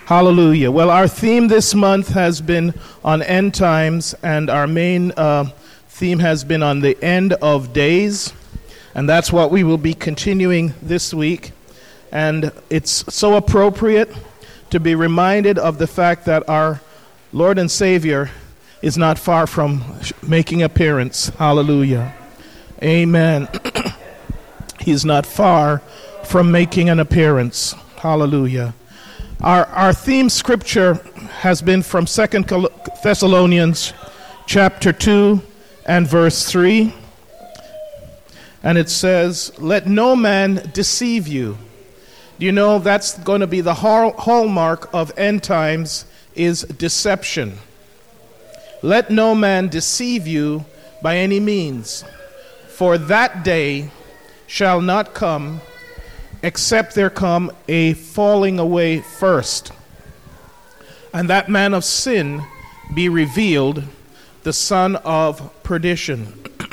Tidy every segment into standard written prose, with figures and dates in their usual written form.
Hallelujah. Well, our theme this month has been on end times, and our main theme has been on the end of days, and that's what we will be continuing this week. And it's so appropriate to be reminded of the fact that our Lord and Savior is not far from making appearance. Hallelujah. Amen. He's not far from making an appearance. Hallelujah. Our theme scripture has been from 2 Thessalonians chapter 2 and verse 3. And it says, "Let no man deceive you." Do you know that's going to be the hallmark of end times, is deception. "Let no man deceive you by any means, for that day shall not come except there come a falling away first, and that man of sin be revealed, the son of perdition."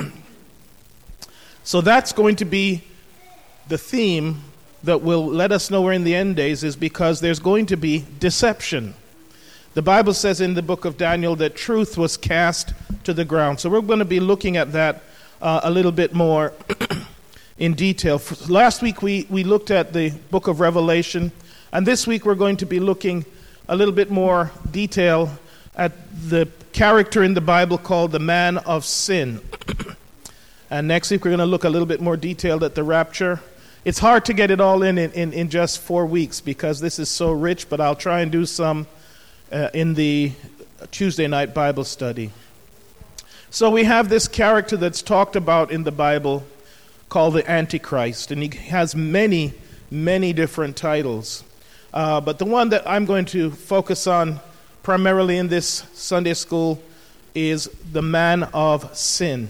So that's going to be the theme that will let us know we're in the end days, is because there's going to be deception. The Bible says in the book of Daniel that truth was cast to the ground. So we're going to be looking at that a little bit more in detail. Last week we looked at the book of Revelation, and this week we're going to be looking a little bit more detail at the character in the Bible called the man of sin. And next week we're going to look a little bit more detailed at the rapture. It's hard to get it all in just 4 weeks because this is so rich, but I'll try and do some in the Tuesday night Bible study. So we have this character that's talked about in the Bible called the Antichrist, and he has many, many different titles. But the one that I'm going to focus on primarily in this Sunday school is the man of sin.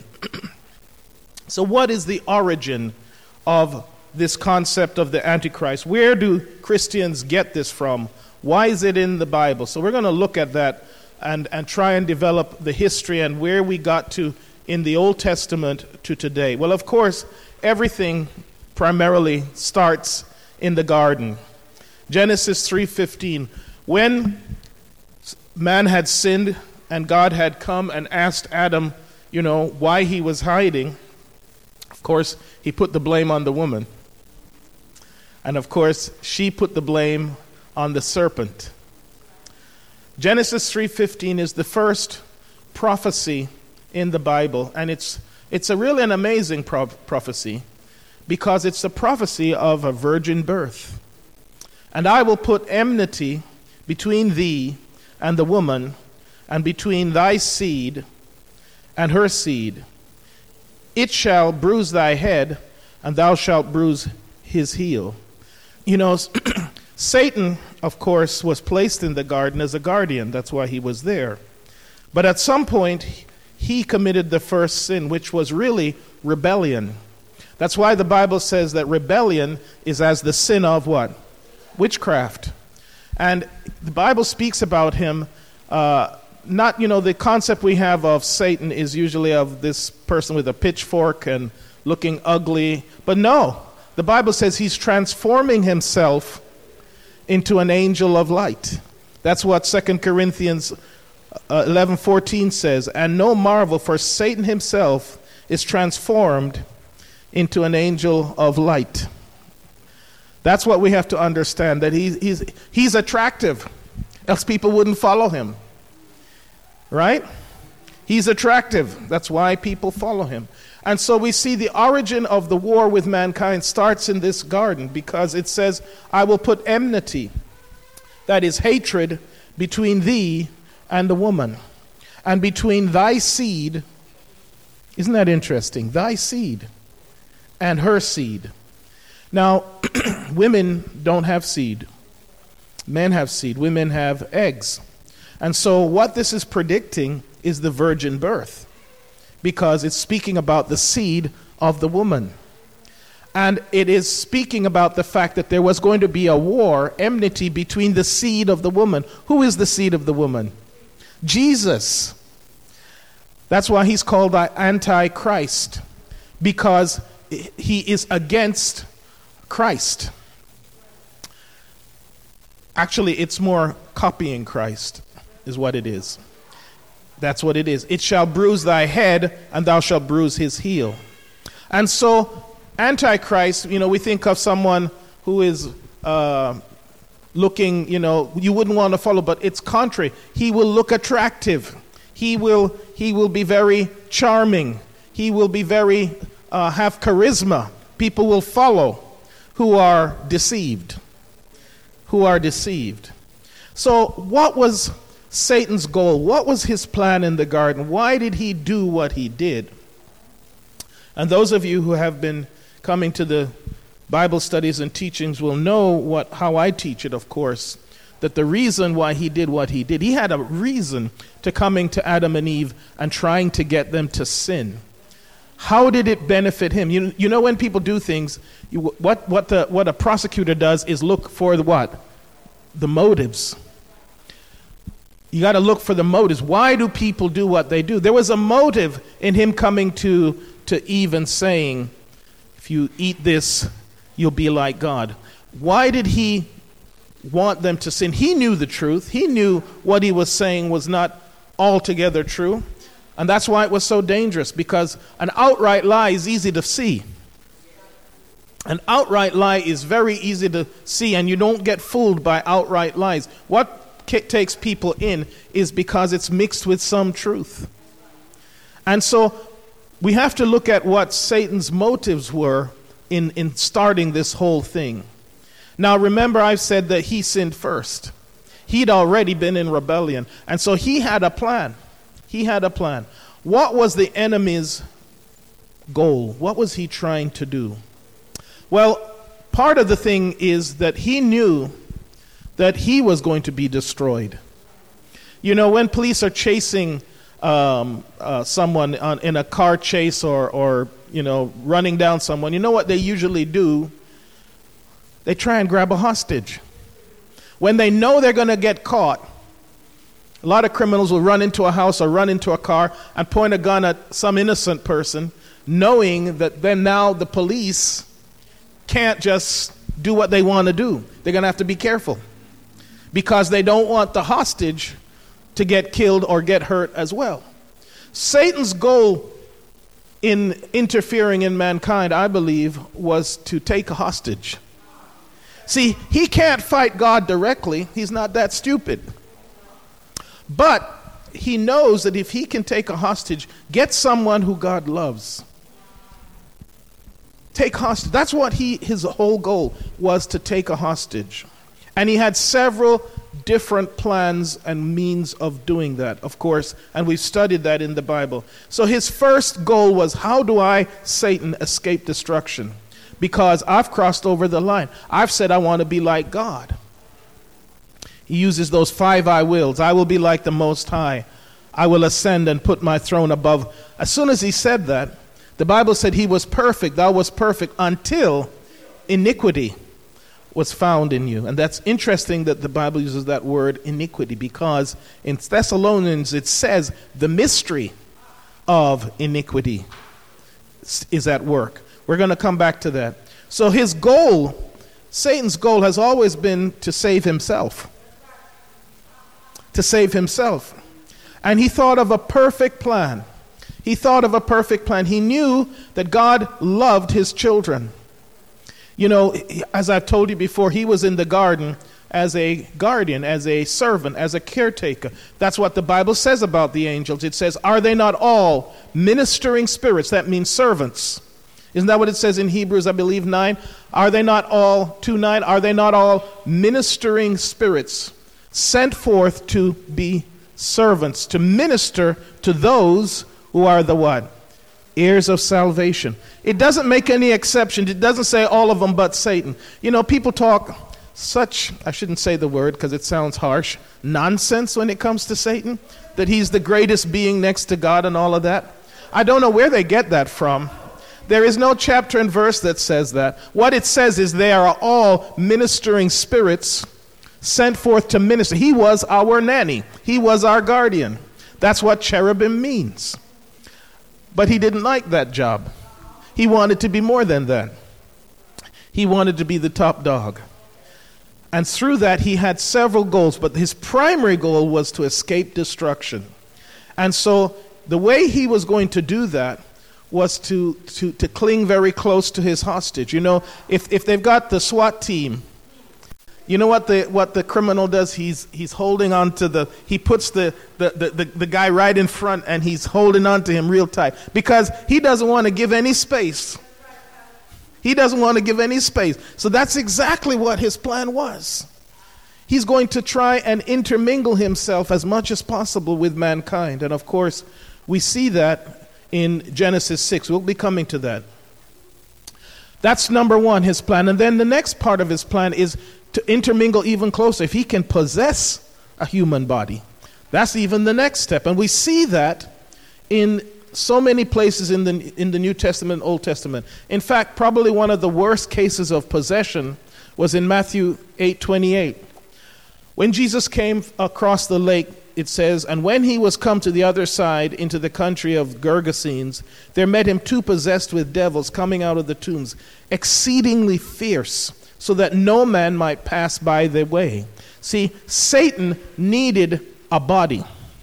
So what is the origin of this concept of the Antichrist? Where do Christians get this from? Why is it in the Bible? So we're going to look at that and try and develop the history and where we got to in the Old Testament to today. Well, of course, everything primarily starts in the garden. Genesis 3:15. When man had sinned and God had come and asked Adam, why he was hiding, of course, he put the blame on the woman. And of course, she put the blame on the serpent. Genesis 3:15 is the first prophecy in the Bible, and it's a really an amazing prophecy because it's a prophecy of a virgin birth. "And I will put enmity between thee and the woman, and between thy seed and her seed. It shall bruise thy head, and thou shalt bruise his heel." Satan, of course, was placed in the garden as a guardian. That's why he was there. But at some point, he committed the first sin, which was really rebellion. That's why the Bible says that rebellion is as the sin of what? Witchcraft. And the Bible speaks about him, the concept we have of Satan is usually of this person with a pitchfork and looking ugly. But no, the Bible says he's transforming himself into an angel of light. That's what 2 Corinthians 11:14 says. "And no marvel, for Satan himself is transformed into an angel of light." That's what we have to understand, that he's attractive, else people wouldn't follow him. Right? He's attractive. That's why people follow him. And so we see the origin of the war with mankind starts in this garden, because it says, "I will put enmity," that is hatred, "between thee and the woman, and between thy seed," isn't that interesting? Thy seed and her seed. Now, women don't have seed. Men have seed. Women have eggs. And so what this is predicting is the virgin birth, because it's speaking about the seed of the woman. And it is speaking about the fact that there was going to be a war, enmity between the seed of the woman. Who is the seed of the woman? Jesus. That's why he's called the Antichrist, because he is against Christ. Actually, it's more copying Christ, is what it is. That's what it is. It shall bruise thy head, and thou shalt bruise his heel. And so, Antichrist, we think of someone who is looking, you wouldn't want to follow, but it's contrary. He will look attractive. He will be very charming. He will be very, have charisma. People will follow who are deceived. So what was Satan's goal? What was his plan in the garden? Why did he do what he did? And those of you who have been coming to the Bible studies and teachings will know how I teach it, of course, that the reason why he did what he did, he had a reason to coming to Adam and Eve and trying to get them to sin. How did it benefit him? You know when people do things, what a prosecutor does is look for the motives. You got to look for the motives. Why do people do what they do? There was a motive in him coming to Eve and saying, if you eat this, you'll be like God. Why did he want them to sin? He knew the truth. He knew what he was saying was not altogether true. And that's why it was so dangerous, because an outright lie is easy to see. An outright lie is very easy to see, and you don't get fooled by outright lies. What takes people in is because it's mixed with some truth. And so we have to look at what Satan's motives were in starting this whole thing. Now remember, I've said that he sinned first. He'd already been in rebellion, and so he had a plan. What was the enemy's goal? What was he trying to do? Well, part of the thing is that he knew that he was going to be destroyed. When police are chasing someone in a car chase or running down someone, you know what they usually do? They try and grab a hostage. When they know they're going to get caught, a lot of criminals will run into a house or run into a car and point a gun at some innocent person, knowing that then now the police can't just do what they want to do. They're going to have to be careful because they don't want the hostage to get killed or get hurt as well. Satan's goal in interfering in mankind, I believe, was to take a hostage. See, he can't fight God directly. He's not that stupid. But he knows that if he can take a hostage, get someone who God loves. Take hostage. That's what his whole goal was, to take a hostage. And he had several different plans and means of doing that, of course, and we've studied that in the Bible. So his first goal was, how do I, Satan, escape destruction? Because I've crossed over the line. I've said I want to be like God. He uses those 5 I wills. I will be like the Most High. I will ascend and put my throne above. As soon as he said that, the Bible said he was perfect. Thou was perfect until iniquity was found in you. And that's interesting that the Bible uses that word iniquity, because in Thessalonians it says the mystery of iniquity is at work. We're going to come back to that. So his goal, Satan's goal, has always been to save himself. To save himself. And he thought of a perfect plan. He knew that God loved his children. As I've told you before, he was in the garden as a guardian, as a servant, as a caretaker. That's what the Bible says about the angels. It says, are they not all ministering spirits? That means servants. Isn't that what it says in Hebrews, I believe, 9? Are they not all, 2:9, are they not all ministering spirits sent forth to be servants, to minister to those who are the what? Heirs of salvation. It doesn't make any exceptions. It doesn't say all of them but Satan. People talk such, I shouldn't say the word because it sounds harsh, nonsense when it comes to Satan, that he's the greatest being next to God and all of that. I don't know where they get that from. There is no chapter and verse that says that. What it says is they are all ministering spirits sent forth to minister. He was our nanny. He was our guardian. That's what cherubim means. But he didn't like that job. He wanted to be more than that. He wanted to be the top dog. And through that, he had several goals, but his primary goal was to escape destruction. And so the way he was going to do that was to cling very close to his hostage. You know, if they've got the SWAT team, you know what the criminal does? He's holding on to he puts the guy right in front, and he's holding on to him real tight because he doesn't want to give any space. He doesn't want to give any space. So that's exactly what his plan was. He's going to try and intermingle himself as much as possible with mankind. And of course, we see that in Genesis 6. We'll be coming to that. That's number one, his plan. And then the next part of his plan is to intermingle even closer. If he can possess a human body, that's even the next step. And we see that in so many places in the New Testament, Old Testament. In fact, probably one of the worst cases of possession was in Matthew 8:28. When Jesus came across the lake, it says, and when he was come to the other side into the country of Gergesenes, there met him two possessed with devils coming out of the tombs, exceedingly fierce, so that no man might pass by their way. See, Satan needed a body.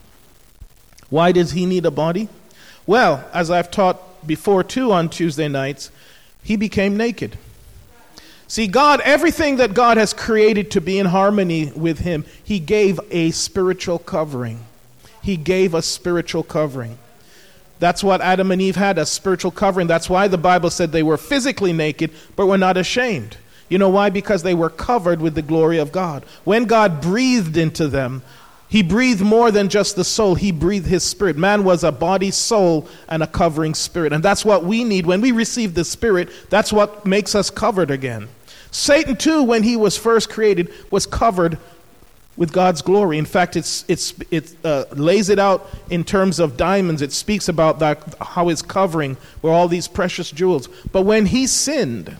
Why does he need a body? Well, as I've taught before too on Tuesday nights, he became naked. See, God, everything that God has created to be in harmony with him, he gave a spiritual covering. He gave a spiritual covering. That's what Adam and Eve had, a spiritual covering. That's why the Bible said they were physically naked, but were not ashamed. You know why? Because they were covered with the glory of God. When God breathed into them, he breathed more than just the soul. He breathed his spirit. Man was a body, soul, and a covering spirit. And that's what we need. When we receive the Spirit, that's what makes us covered again. Satan, too, when he was first created, was covered with God's glory. In fact, it lays it out in terms of diamonds. It speaks about that, how his covering were all these precious jewels. But when he sinned,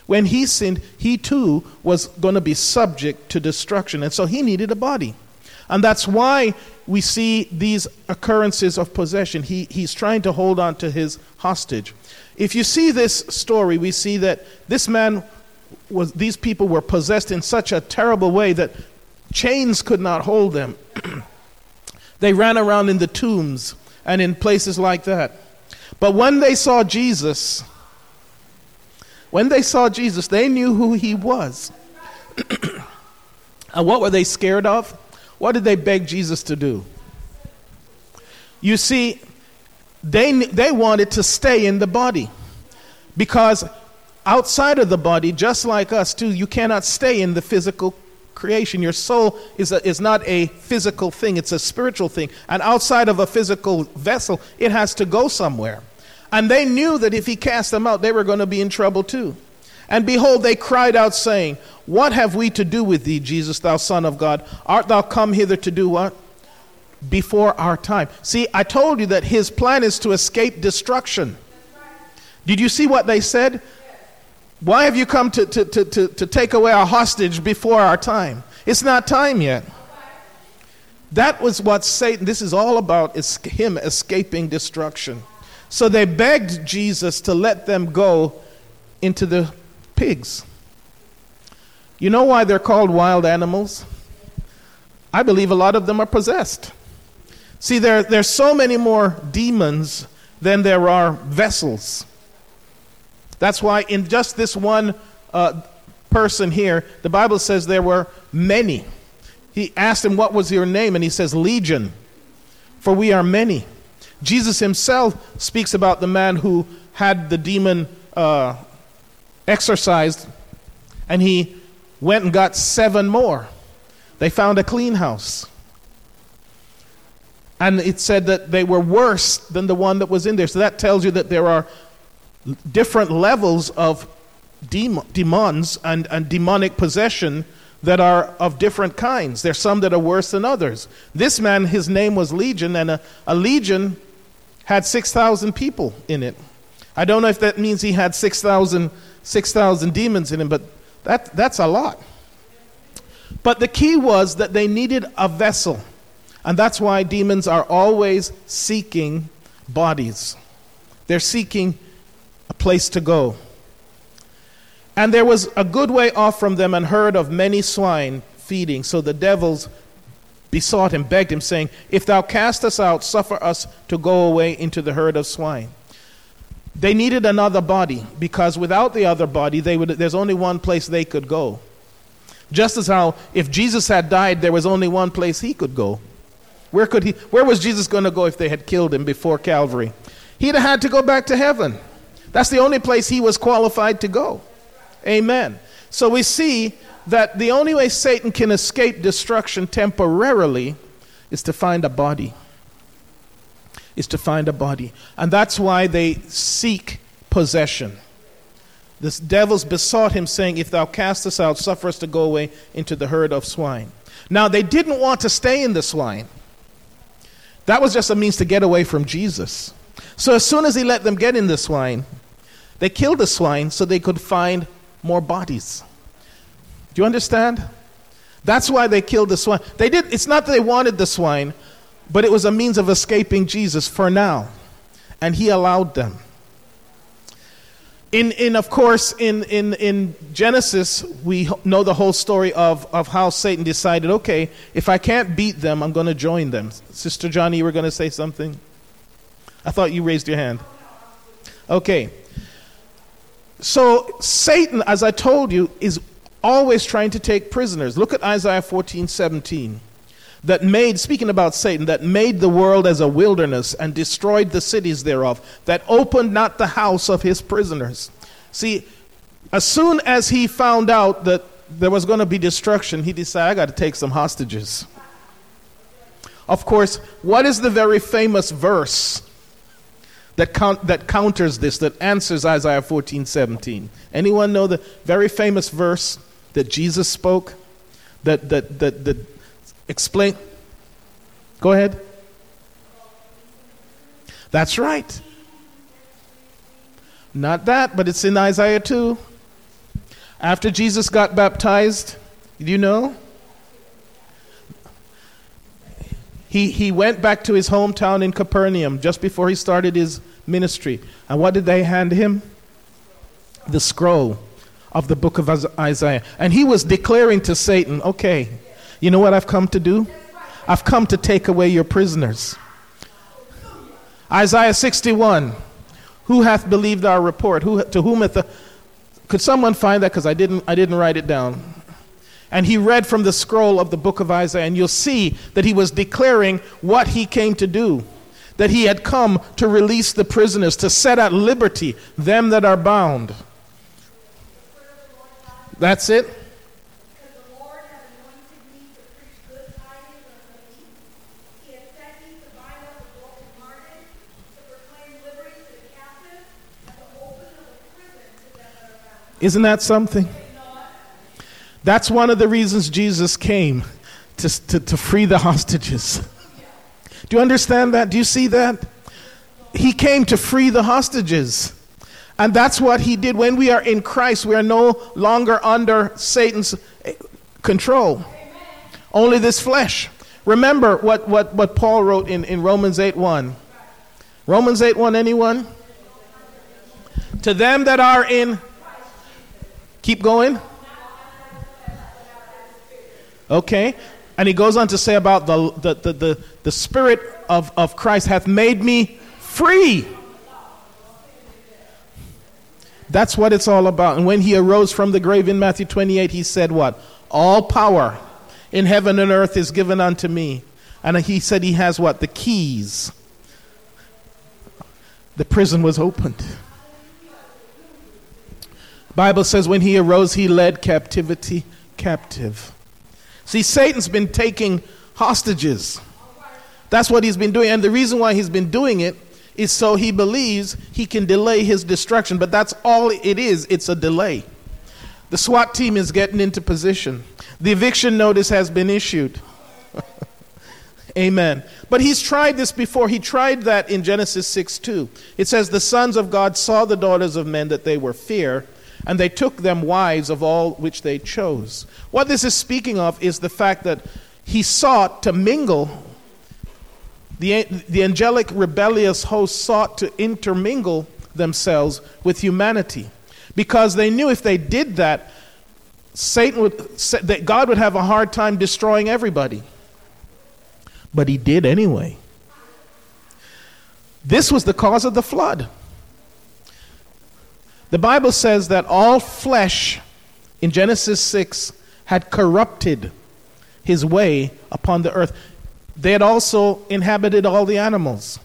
he too was going to be subject to destruction. And so he needed a body. And that's why we see these occurrences of possession. He's trying to hold on to his hostage. If you see this story, we see that these people were possessed in such a terrible way that chains could not hold them. They ran around in the tombs and in places like that. But when they saw Jesus, they knew who he was. And what were they scared of? What did they beg Jesus to do? You see, they wanted to stay in the body. Because outside of the body, just like us too, you cannot stay in the physical creation. Your soul is not a physical thing, it's a spiritual thing. And outside of a physical vessel, it has to go somewhere. And they knew that if he cast them out, they were going to be in trouble too. And behold, they cried out, saying, what have we to do with thee, Jesus, thou Son of God? Art thou come hither to do what? Before our time. See, I told you that his plan is to escape destruction. Did you see what they said? Why have you come to take away our hostage before our time? It's not time yet. That was what Satan, this is all about, is him escaping destruction. So they begged Jesus to let them go into the pigs. You know why they're called wild animals? I believe a lot of them are possessed. See, there's so many more demons than there are vessels. That's why in just this one person here, the Bible says there were many. He asked him, what was your name? And he says, Legion, for we are many. Jesus himself speaks about the man who had the demon exorcised, and he went and got 7 more. They found a clean house. And it said that they were worse than the one that was in there. So that tells you that there are different levels of demons and demonic possession that are of different kinds. There's some that are worse than others. This man, his name was Legion, and a legion had 6,000 people in it. I don't know if that means he had 6,000 demons in him, but that's a lot. But the key was that they needed a vessel. And that's why demons are always seeking bodies. They're seeking a place to go. And there was a good way off from them an herd of many swine feeding. So the devils besought him, begged him, saying, if thou cast us out, suffer us to go away into the herd of swine. They needed another body, because without the other body, there's only one place they could go. Just as how if Jesus had died, there was only one place he could go. Where was Jesus going to go if they had killed him before Calvary? He'd have had to go back to heaven. That's the only place he was qualified to go. Amen. So we see that the only way Satan can escape destruction temporarily is to find a body. And that's why they seek possession. The devils besought him, saying, if thou cast us out, suffer us to go away into the herd of swine. Now, they didn't want to stay in the swine. That was just a means to get away from Jesus. So as soon as he let them get in the swine, they killed the swine so they could find more bodies. Do you understand? That's why they killed the swine. It's not that they wanted the swine, but it was a means of escaping Jesus for now. And he allowed them. Of course, in Genesis, we know the whole story of how Satan decided, okay, if I can't beat them, I'm going to join them. Sister Johnny, you were going to say something? I thought you raised your hand. Okay. So Satan, as I told you, is always trying to take prisoners. Look at Isaiah 14:17. Speaking about Satan, that made the world as a wilderness and destroyed the cities thereof, that opened not the house of his prisoners. See, as soon as he found out that there was going to be destruction, he decided, I got to take some hostages. Of course, what is the very famous verse that counters this, that answers Isaiah 14:17? Anyone know the very famous verse that Jesus spoke? That explain. Go ahead. That's right. Not that, but it's in Isaiah 2. After Jesus got baptized, do you know? He went back to his hometown in Capernaum just before he started his ministry. And what did they hand him? The scroll of the book of Isaiah. And he was declaring to Satan, okay, you know what I've come to do? I've come to take away your prisoners. Isaiah 61. Who hath believed our report? Could someone find that? Because I didn't write it down. And he read from the scroll of the book of Isaiah, and you'll see that he was declaring what he came to do. That he had come to release the prisoners, to set at liberty them that are bound. That's it. Isn't that something? That's one of the reasons Jesus came, to free the hostages. Do you understand that? Do you see that? He came to free the hostages. And that's what he did. When we are in Christ, we are no longer under Satan's control. Only this flesh. Remember what Paul wrote in Romans 8:1. Romans 8:1, anyone? To them that are in... Keep going. Okay. And he goes on to say about the Spirit of Christ hath made me free. That's what it's all about. And when he arose from the grave in Matthew 28, he said what? All power in heaven and earth is given unto me. And he said he has what? The keys. The prison was opened. Bible says when he arose, he led captivity captive. See, Satan's been taking hostages. That's what he's been doing. And the reason why he's been doing it is so he believes he can delay his destruction. But that's all it is. It's a delay. The SWAT team is getting into position. The eviction notice has been issued. Amen. But he's tried this before. He tried that in Genesis 6:2. It says, the sons of God saw the daughters of men that they were fair, and they took them wives of all which they chose. What this is speaking of is the fact that he sought to mingle. The angelic rebellious host sought to intermingle themselves with humanity. because they knew if they did that, that God would have a hard time destroying everybody. But he did anyway. This was the cause of the flood. The Bible says that all flesh in Genesis 6 had corrupted his way upon the earth. They had also inhabited all the animals.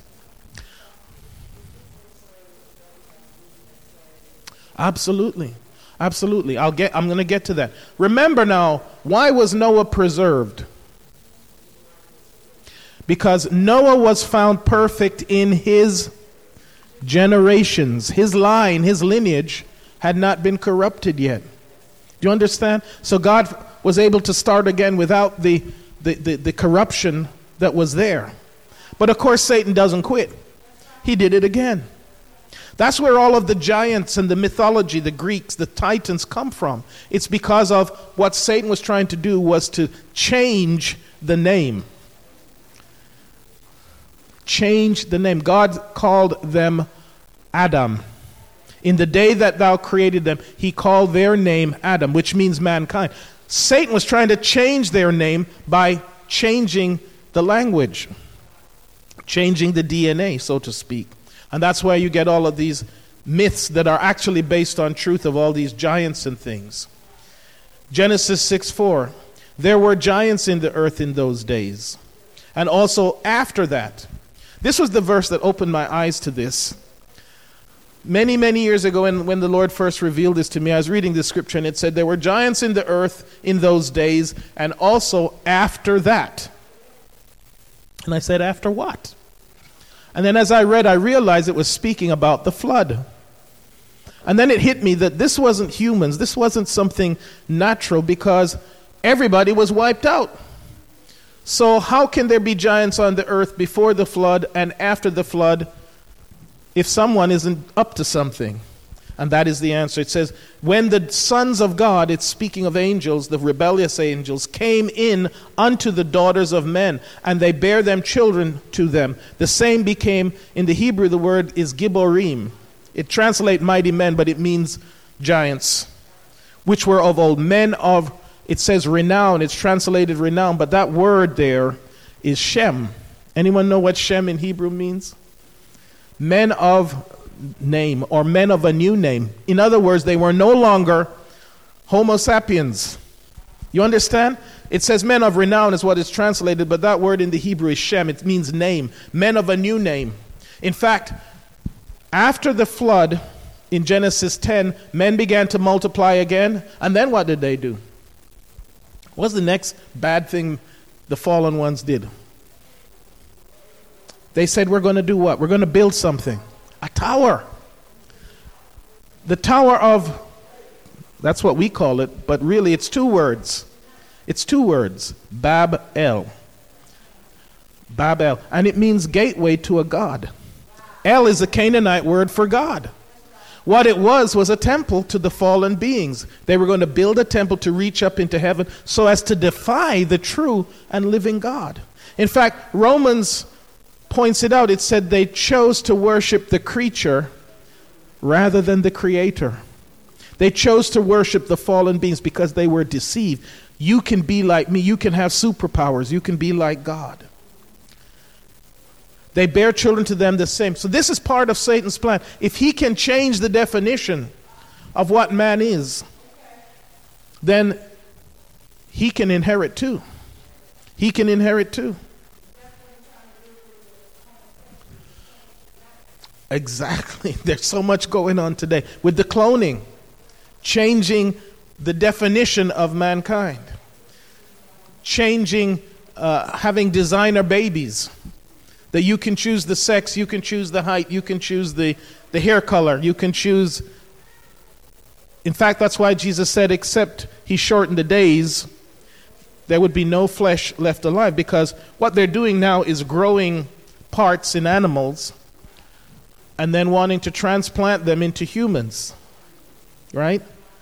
Absolutely. Absolutely. I'm going to get to that. Remember now, why was Noah preserved? Because Noah was found perfect in his generations. His line, his lineage had not been corrupted yet. Do you understand? So God was able to start again without the corruption that was there. But of course, Satan doesn't quit. He did it again. That's where all of the giants and the mythology, the Greeks, the Titans come from. It's because of what Satan was trying to do was to change the name. Change the name. God called them Adam. In the day that thou created them, he called their name Adam, which means mankind. Satan was trying to change their name by changing the language, changing the DNA, so to speak. And that's why you get all of these myths that are actually based on truth of all these giants and things. Genesis 6:4. There were giants in the earth in those days. And also after that. This was the verse that opened my eyes to this. Many, many years ago when the Lord first revealed this to me, I was reading this scripture and it said there were giants in the earth in those days and also after that. And I said, after what? And then as I read, I realized it was speaking about the flood. And then it hit me that this wasn't humans. This wasn't something natural because everybody was wiped out. So how can there be giants on the earth before the flood and after the flood if someone isn't up to something? And that is the answer. It says, when the sons of God, it's speaking of angels, the rebellious angels, came in unto the daughters of men, and they bare them children to them. The same became, in the Hebrew, the word is Gibborim. It translates mighty men, but it means giants, which were of old. Men of, it says renown, it's translated renown, but that word there is Shem. Anyone know what Shem in Hebrew means? Men of name, or men of a new name. In other words, they were no longer Homo sapiens. You understand? It says men of renown is what is translated, but that word in the Hebrew is Shem. It means name. Men of a new name. In fact, after the flood in Genesis 10, men began to multiply again. And then what did they do? What's the next bad thing the fallen ones did? They said, we're going to do what? We're going to build something. A tower. The tower of, that's what we call it, but really it's two words. It's two words. Bab-el. Bab-el. And it means gateway to a god. El is a Canaanite word for God. What it was a temple to the fallen beings. They were going to build a temple to reach up into heaven so as to defy the true and living God. In fact, Romans points it out. It said they chose to worship the creature rather than the creator. They chose to worship the fallen beings because they were deceived. You can be like me. You can have superpowers. You can be like God. They bear children to them the same. So this is part of Satan's plan. If he can change the definition of what man is, then he can inherit too. He can inherit too. Exactly. There's so much going on today with the cloning, changing the definition of mankind, changing, having designer babies, that you can choose the sex, you can choose the height, you can choose the hair color, you can choose. In fact, that's why Jesus said, except he shortened the days, there would be no flesh left alive, because what they're doing now is growing parts in animals and then wanting to transplant them into humans, right?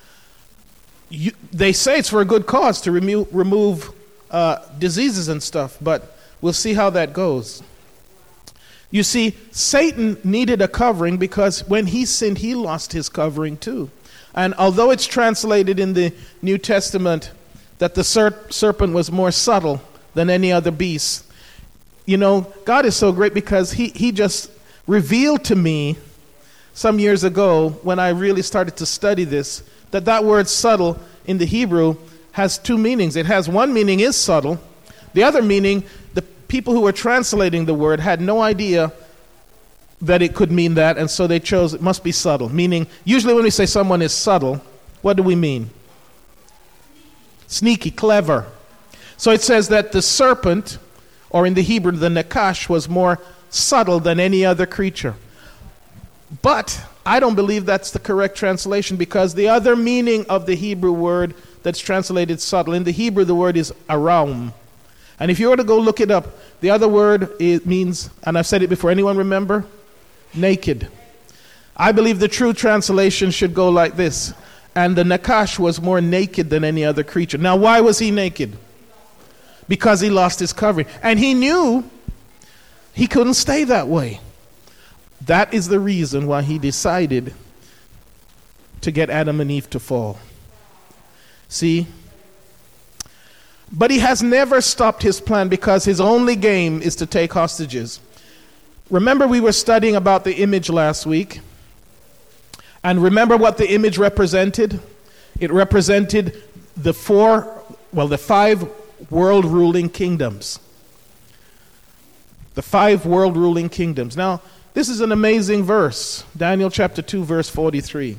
They say it's for a good cause to remove diseases and stuff, but we'll see how that goes. You see, Satan needed a covering because when he sinned, he lost his covering too. And although it's translated in the New Testament that the serpent was more subtle than any other beast, you know, God is so great because he just revealed to me some years ago when I really started to study this, that word subtle in the Hebrew has two meanings. It has one meaning is subtle. The other meaning, the people who were translating the word had no idea that it could mean that, and so they chose it must be subtle. Meaning, usually when we say someone is subtle, what do we mean? Sneaky, clever. So it says that the serpent, or in the Hebrew, the nakash, was more subtle than any other creature. But I don't believe that's the correct translation, because the other meaning of the Hebrew word that's translated subtle, in the Hebrew the word is aram. And if you were to go look it up, the other word means, and I've said it before, anyone remember? Naked. I believe the true translation should go like this. And the nakash was more naked than any other creature. Now, why was he naked? Because he lost his covering. And he knew he couldn't stay that way. That is the reason why he decided to get Adam and Eve to fall. See? But he has never stopped his plan, because his only game is to take hostages. Remember, we were studying about the image last week. And remember what the image represented? It represented the 5 world ruling kingdoms. The 5 world ruling kingdoms. Now, this is an amazing verse. Daniel chapter 2, verse 43.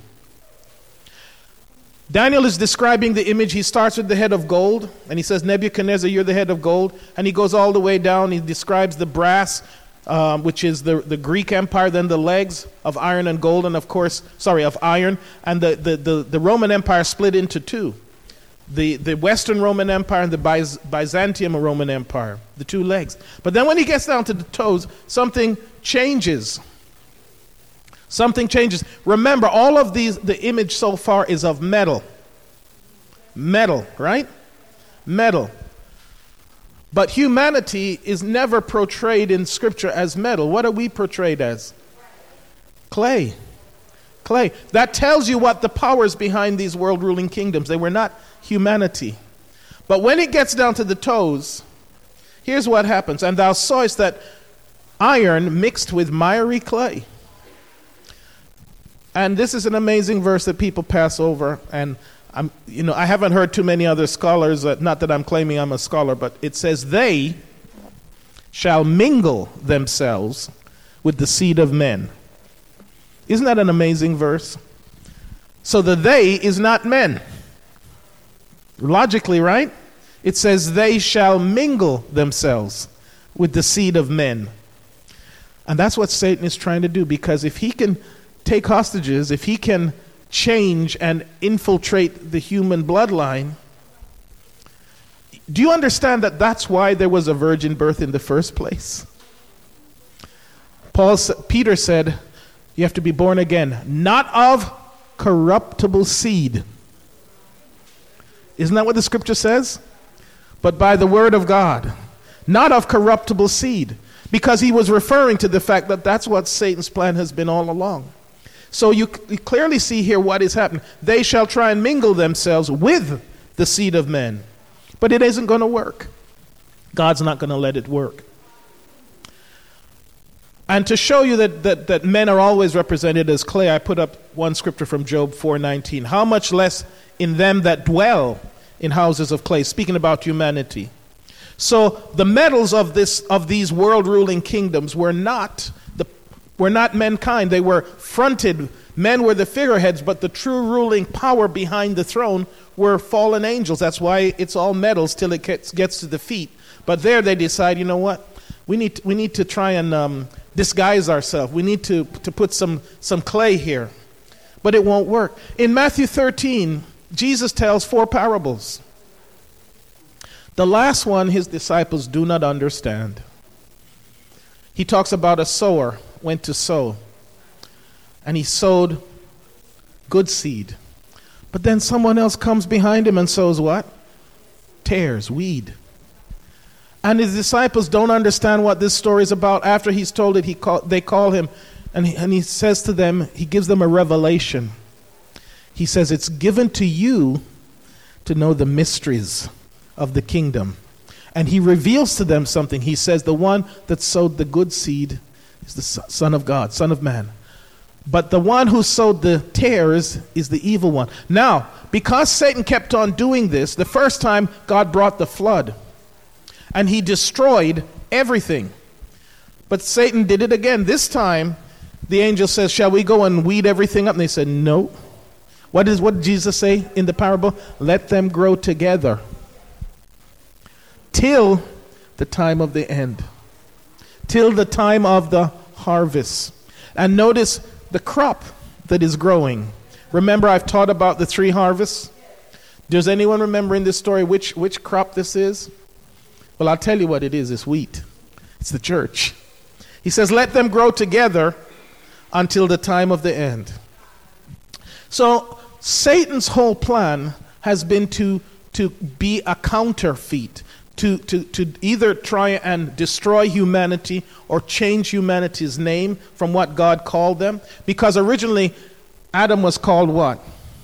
Daniel is describing the image. He starts with the head of gold, and he says, Nebuchadnezzar, you're the head of gold. And he goes all the way down. He describes the brass, which is the Greek Empire, then the legs of iron and gold, and of iron. And the Roman Empire split into two. The Western Roman Empire and the Byzantium Roman Empire, the two legs. But then when he gets down to the toes, something changes. Something changes. Remember, all of these, the image so far is of metal. Metal, right? Metal. But humanity is never portrayed in Scripture as metal. What are we portrayed as? Clay. Clay. That tells you what the powers behind these world-ruling kingdoms. They were not humanity. But when it gets down to the toes, here's what happens. And thou sawest that iron mixed with miry clay. And this is an amazing verse that people pass over. And I haven't heard too many other scholars, not that I'm claiming I'm a scholar, but it says, they shall mingle themselves with the seed of men. Isn't that an amazing verse? So the they is not men. Logically, right? It says they shall mingle themselves with the seed of men. And that's what Satan is trying to do, because if he can take hostages, if he can change and infiltrate the human bloodline, do you understand that that's why there was a virgin birth in the first place? Peter said, you have to be born again, not of corruptible seed. Isn't that what the scripture says? But by the word of God, not of corruptible seed, because he was referring to the fact that that's what Satan's plan has been all along. So you clearly see here what is happening. They shall try and mingle themselves with the seed of men. But it isn't going to work. God's not going to let it work. And to show you that men are always represented as clay, I put up one scripture from Job 4:19. How much less in them that dwell in houses of clay, speaking about humanity. So the metals of these world-ruling kingdoms were not mankind. They were fronted. Men were the figureheads, but the true ruling power behind the throne were fallen angels. That's why it's all metals till it gets to the feet. But there they decide, you know what? We need to try and disguise ourselves. We need to put some clay here. But it won't work. In Matthew 13, Jesus tells 4 parables. The last one his disciples do not understand. He talks about a sower went to sow, and he sowed good seed. But then someone else comes behind him and sows what? Tares, weed. And his disciples don't understand what this story is about. After he's told it, they call him, and he says to them, he gives them a revelation. He says it's given to you to know the mysteries of the kingdom. And he reveals to them something. He says the one that sowed the good seed is the Son of God, Son of Man. But the one who sowed the tares is the evil one. Now, because Satan kept on doing this, the first time God brought the flood, and he destroyed everything. But Satan did it again. This time, the angel says, shall we go and weed everything up? And they said, no. What did Jesus say in the parable? Let them grow together till the time of the end, till the time of the harvest. And notice the crop that is growing. Remember, I've taught about the 3 harvests. Does anyone remember in this story which crop this is? Well, I'll tell you what it is. It's wheat. It's the church. He says, let them grow together until the time of the end. So Satan's whole plan has been to be a counterfeit, to either try and destroy humanity or change humanity's name from what God called them. Because originally, Adam was called what?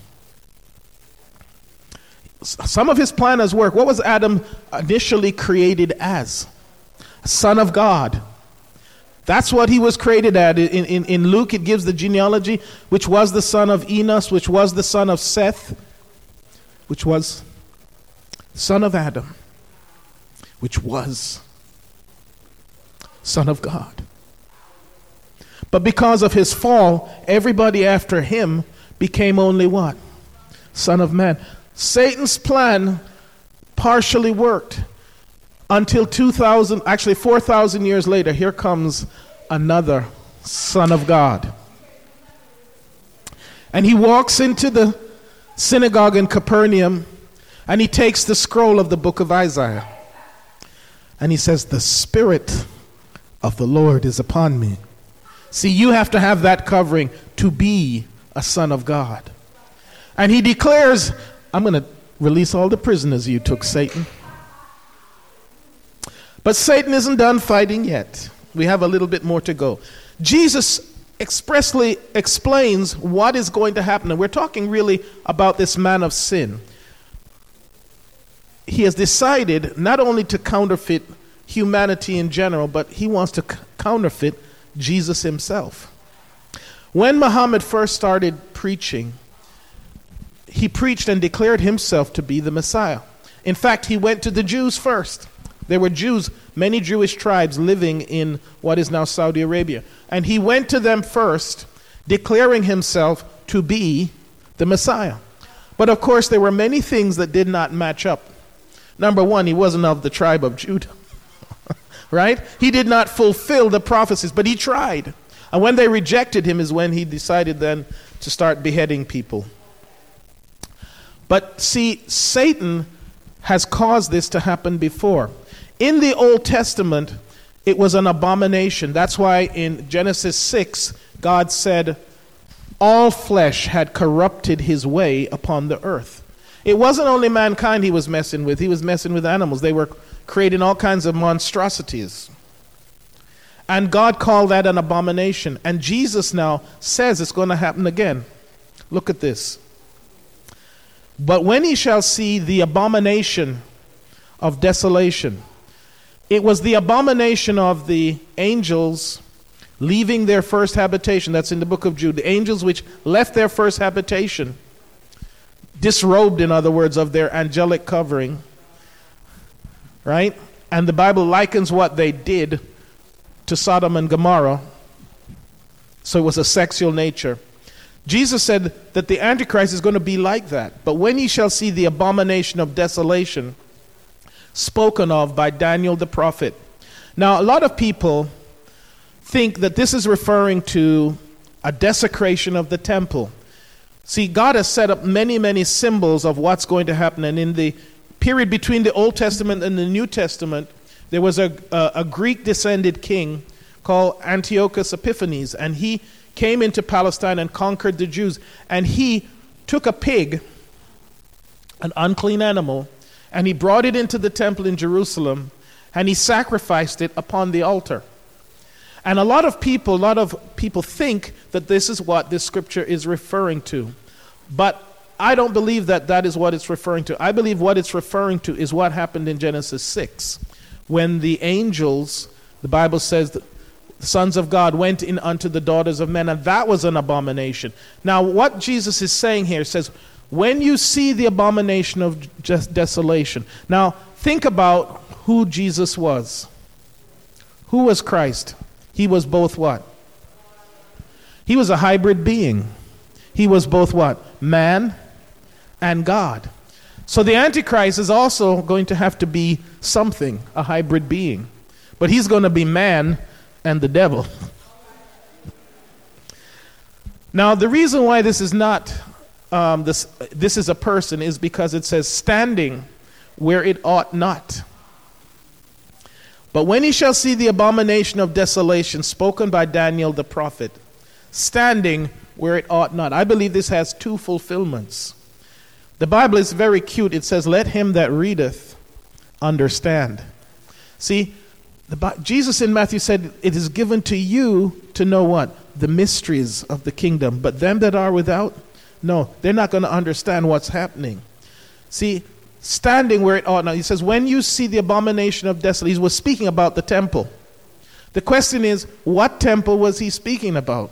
Some of his plan has worked. What was Adam initially created as? A son of God. That's what he was created at. In Luke, it gives the genealogy, which was the son of Enos, which was the son of Seth, which was son of Adam, which was Son of God. But because of his fall, everybody after him became only what? Son of Man. Satan's plan partially worked until 4,000 years later, here comes another Son of God. And he walks into the synagogue in Capernaum, and he takes the scroll of the book of Isaiah. And he says, the Spirit of the Lord is upon me. See, you have to have that covering to be a son of God. And he declares, I'm going to release all the prisoners you took, Satan. But Satan isn't done fighting yet. We have a little bit more to go. Jesus expressly explains what is going to happen. And we're talking really about this man of sin. He has decided not only to counterfeit humanity in general, but he wants to counterfeit Jesus himself. When Muhammad first started preaching, he preached and declared himself to be the Messiah. In fact, he went to the Jews first. There were Jews, many Jewish tribes living in what is now Saudi Arabia. And he went to them first, declaring himself to be the Messiah. But of course, there were many things that did not match up. Number one, he wasn't of the tribe of Judah. Right? He did not fulfill the prophecies, but he tried. And when they rejected him is when he decided then to start beheading people. But see, Satan has caused this to happen before. In the Old Testament, it was an abomination. That's why in Genesis 6, God said, all flesh had corrupted his way upon the earth. It wasn't only mankind he was messing with. He was messing with animals. They were creating all kinds of monstrosities. And God called that an abomination. And Jesus now says it's going to happen again. Look at this. But when he shall see the abomination of desolation. It was the abomination of the angels leaving their first habitation. That's in the book of Jude. The angels which left their first habitation, disrobed, in other words, of their angelic covering. Right? And the Bible likens what they did to Sodom and Gomorrah. So it was a sexual nature. Jesus said that the Antichrist is going to be like that. But when ye shall see the abomination of desolation spoken of by Daniel the prophet. Now, a lot of people think that this is referring to a desecration of the temple. See, God has set up many, many symbols of what's going to happen. And in the period between the Old Testament and the New Testament, there was a Greek-descended king called Antiochus Epiphanes, and he came into Palestine and conquered the Jews. And he took a pig, an unclean animal, and he brought it into the temple in Jerusalem, and he sacrificed it upon the altar. And a lot of people think that this is what this scripture is referring to. But I don't believe that is what it's referring to. I believe what it's referring to is what happened in Genesis 6. When the angels, the Bible says, the sons of God went in unto the daughters of men, and that was an abomination. Now, what Jesus is saying here says, when you see the abomination of just desolation. Now, think about who Jesus was. Who was Christ? He was both what? He was a hybrid being. He was both what? Man and God. So the Antichrist is also going to have to be something, a hybrid being. But he's going to be man and the devil. Now, the reason why this is not, this is a person, is because it says standing where it ought not. But when he shall see the abomination of desolation spoken by Daniel the prophet, standing where it ought not. I believe this has two fulfillments. The Bible is very cute. It says, let him that readeth understand. See, Jesus in Matthew said, it is given to you to know what? The mysteries of the kingdom. But them that are without, no, they're not going to understand what's happening. See, standing where it ought not. He says, when you see the abomination of desolation, he was speaking about the temple. The question is, what temple was he speaking about?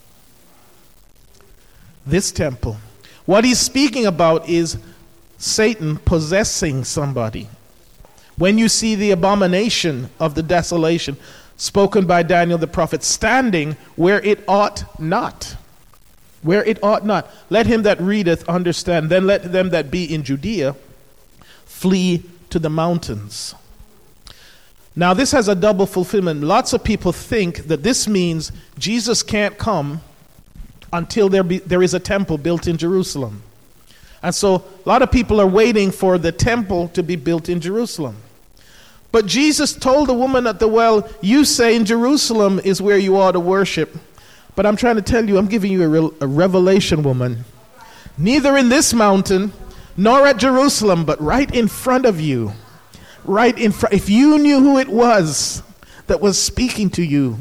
This temple. What he's speaking about is Satan possessing somebody. When you see the abomination of the desolation spoken by Daniel the prophet, standing where it ought not. Where it ought not. Let him that readeth understand. Then let them that be in Judea flee to the mountains. Now this has a double fulfillment. Lots of people think that this means Jesus can't come until there is a temple built in Jerusalem. And so a lot of people are waiting for the temple to be built in Jerusalem. But Jesus told the woman at the well, you say in Jerusalem is where you ought to worship. But I'm trying to tell you, I'm giving you a revelation, woman. Neither in this mountain, nor at Jerusalem, but right in front of you. Right in front. If you knew who it was that was speaking to you,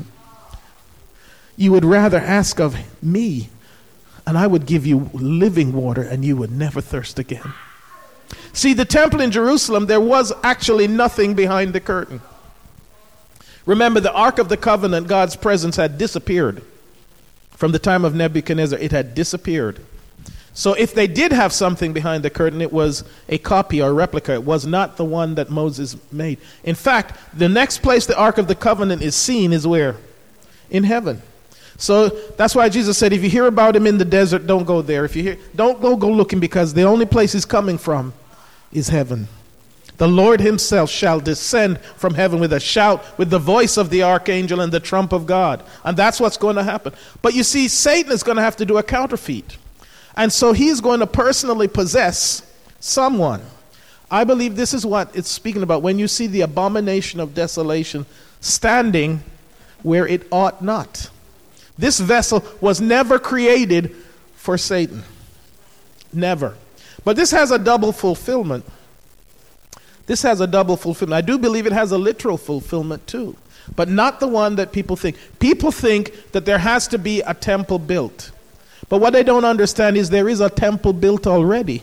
you would rather ask of me, and I would give you living water, and you would never thirst again. See, the temple in Jerusalem, there was actually nothing behind the curtain. Remember, the Ark of the Covenant, God's presence, had disappeared. From the time of Nebuchadnezzar, it had disappeared. So if they did have something behind the curtain, it was a copy or a replica. It was not the one that Moses made. In fact, the next place the Ark of the Covenant is seen is where? In heaven. So that's why Jesus said, if you hear about him in the desert, don't go there. If you hear, don't go looking, because the only place he's coming from is heaven. The Lord himself shall descend from heaven with a shout, with the voice of the archangel and the trump of God. And that's what's going to happen. But you see, Satan is going to have to do a counterfeit. And so he's going to personally possess someone. I believe this is what it's speaking about. When you see the abomination of desolation standing where it ought not. This vessel was never created for Satan. Never. But this has a double fulfillment. This has a double fulfillment. I do believe it has a literal fulfillment too, but not the one that people think. People think that there has to be a temple built. But what they don't understand is there is a temple built already.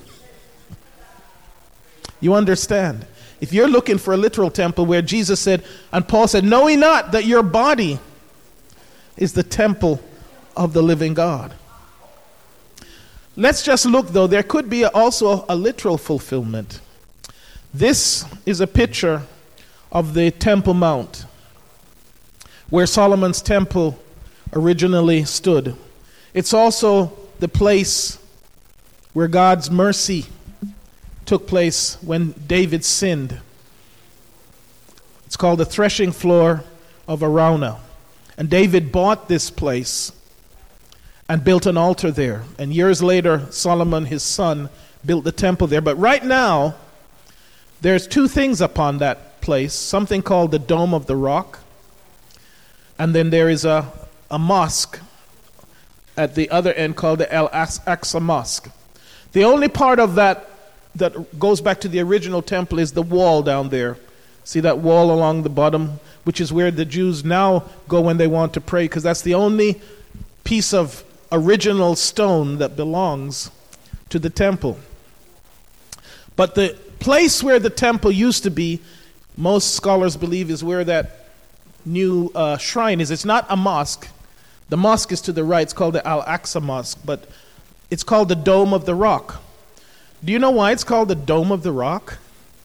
You understand? If you're looking for a literal temple where Jesus said, and Paul said, know ye not that your body is the temple of the living God. Let's just look, though. There could be also a literal fulfillment. This is a picture of the Temple Mount, where Solomon's temple originally stood. It's also the place where God's mercy took place when David sinned. It's called the threshing floor of Araunah. And David bought this place and built an altar there. And years later, Solomon, his son, built the temple there. But right now, there's two things upon that place. Something called the Dome of the Rock. And then there is a mosque at the other end called the Al-Aqsa Mosque. The only part of that goes back to the original temple is the wall down there. See that wall along the bottom, which is where the Jews now go when they want to pray, because that's the only piece of original stone that belongs to the temple. But the place where the temple used to be, most scholars believe, is where that new shrine is. It's not a mosque. The mosque is to the right. It's called the Al-Aqsa Mosque, but it's called the Dome of the Rock. Do you know why it's called the Dome of the Rock?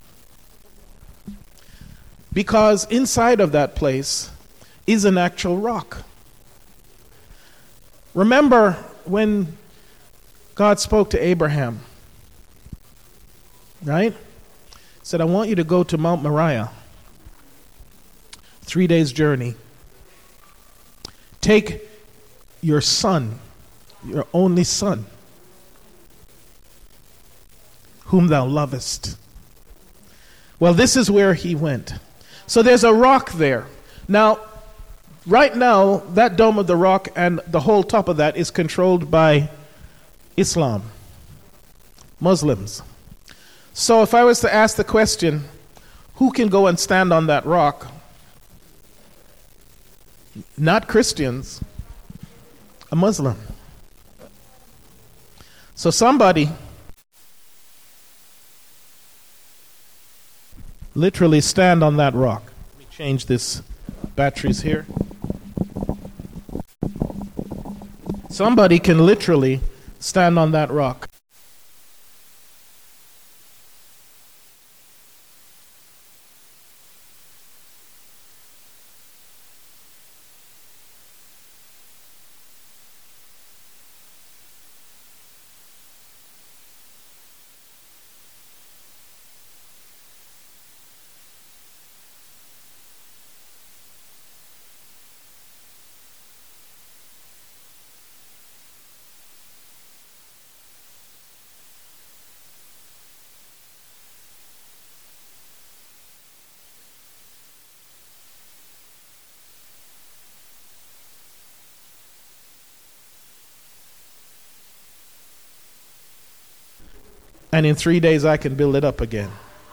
Because inside of that place is an actual rock. Remember when God spoke to Abraham, right? He said, I want you to go to Mount Moriah. 3 days journey. Take your son, your only son, whom thou lovest. Well, this is where he went. So there's a rock there. Now, right now, that Dome of the Rock and the whole top of that is controlled by Islam, Muslims. So if I was to ask the question, who can go and stand on that rock? Not Christians, a Muslim. So somebody literally stand on that rock. Let me change this batteries here. Somebody can literally stand on that rock. And in 3 days I can build it up again.